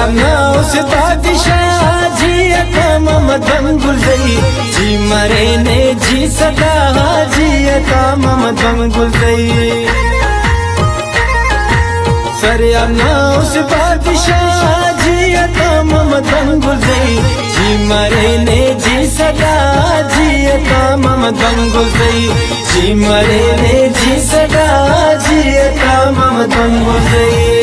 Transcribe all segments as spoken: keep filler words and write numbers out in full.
सरियाना उस बादशाह जी अता मोहम्मद गुलजई जी मरे ने जी सदा जी अता मोहम्मद गुलजई सरियाना उस बादशाह जी अता मोहम्मद गुलजई जी मरे ने जी सदा जी अता मोहम्मद गुलजई जी मरे ने जी सदा जी अता मोहम्मद गुलजई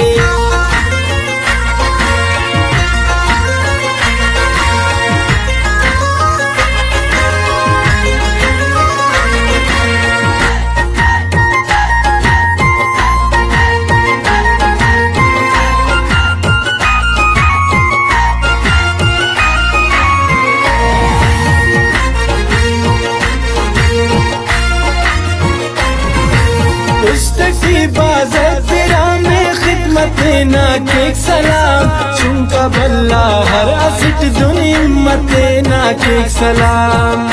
तेरा में खिदमत ना के सलाम चुनका बल्ला हर असिट दुनिया मत ना के सलाम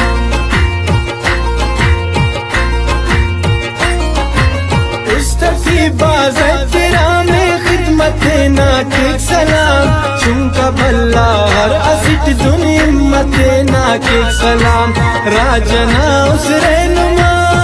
तेरा में खिदमत ना के सलाम चुनका बल्ला हर असिट दुनिया मत ना के सलाम राजना उस रहनुमा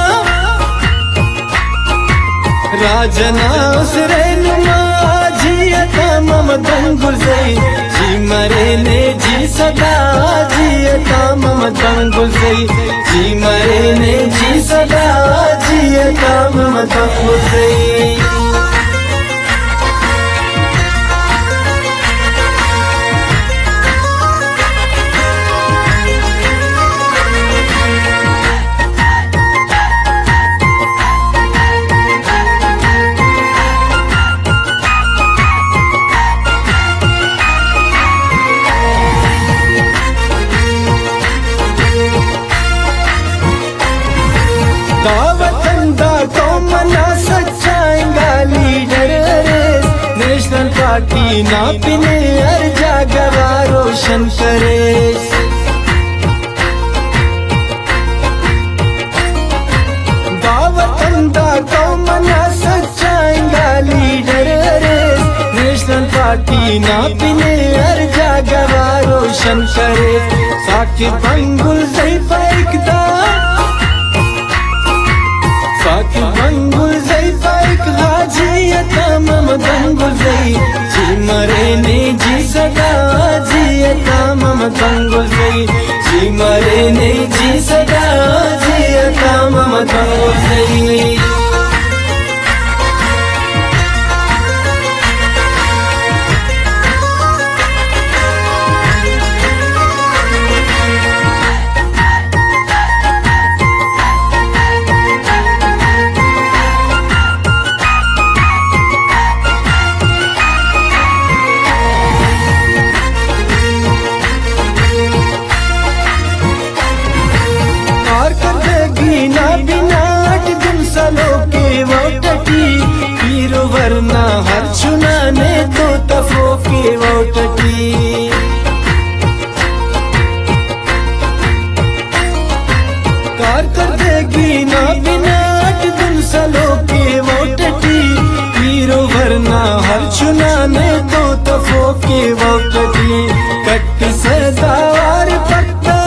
राजना उस रहनुमा जी अता मोहम्मद गुलजई जी मरे ने जी सदा जी अता मोहम्मद गुलजई जी मरे ने जी सदा जी अता मोहम्मद गुलजई नेशनल पार्टी ना पिने हर जगह रोशन करे दावतंदा कौम ना सच्चाएगा लीडर नेशनल पार्टी ना पिने हर जगह रोशन करे साकिब गुलजई फाइकदा साकिब गुलजई फाइक हाजी अता मोहम्मद गुलजई जी मरे ने जी सदा जी अता मोहम्मद गुलजई जी मरे ने जी सदा जी अता मोहम्मद गुलजई वरना हर चुनाने तो तफो के वोटकी कार कर देगी ना बिना दिल सलो के वोटकी हीरो वरना हर चुनाने तो तफो के वोटकी कट सदार पक्का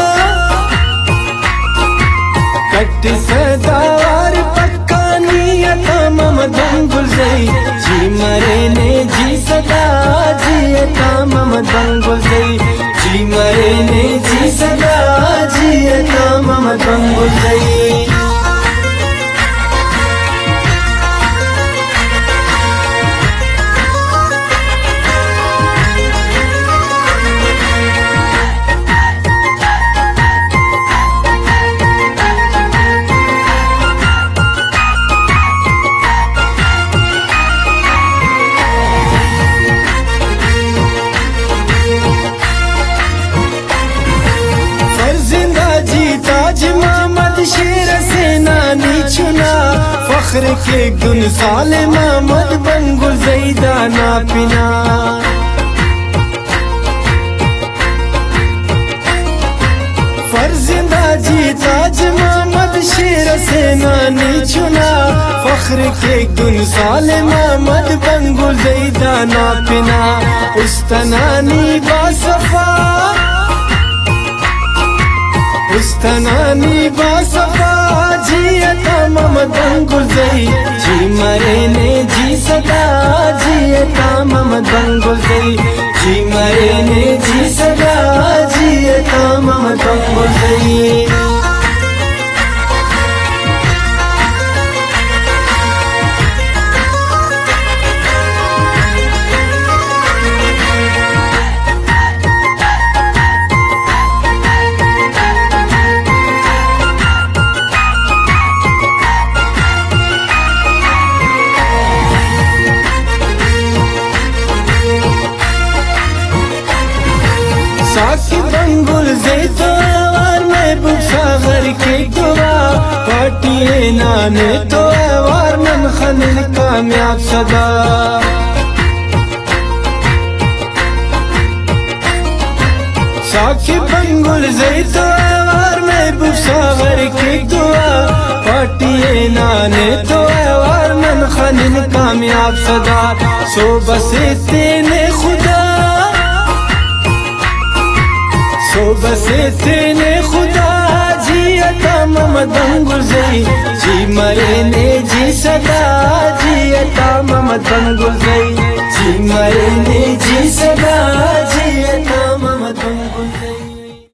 कट सदार पक्का नियत मोहम्मद गुलजई जी मरे ने जी सदा जी अता मोहम्मद गुलजई जी मरे ने जी सदा जी अता मोहम्मद गुलजई शेर से नानी चुना फख्र के गुन साल मोहम्मद बन गुलजई दाना पिना फर्जिंदा जी ताज मोहम्मद शेर हसीना नी चुना फख्र के गुन साले मोहम्मद बंगुल दाना पिना उस्तनानी बासफा उस्तनानी बासफा जियता मोहम्मद बंगुल जी मरे ने जी सदा जियता मोहम्मद बंगुल जी मरे ने जी सदा जियता मोहम्मद बंगुल। साकी बंगुल तो आवार महबूब सागर के दुआ पाटिए नाने तो आवार नन खनिल कामयाब सदा साकी बंगुल तो आवार महबूब सागर के दुआ पाटिए नाने तो आवार नन खनिल कामयाब सदा सो बसे तेने खुदा सो बसे तेने खुदा जियता मोहम्मद बंगुल जी मरे ने जी सदा जियता मोहम्मद बंगुल जी मरे ने जी सदा जियता मोहम्मद बंगुल।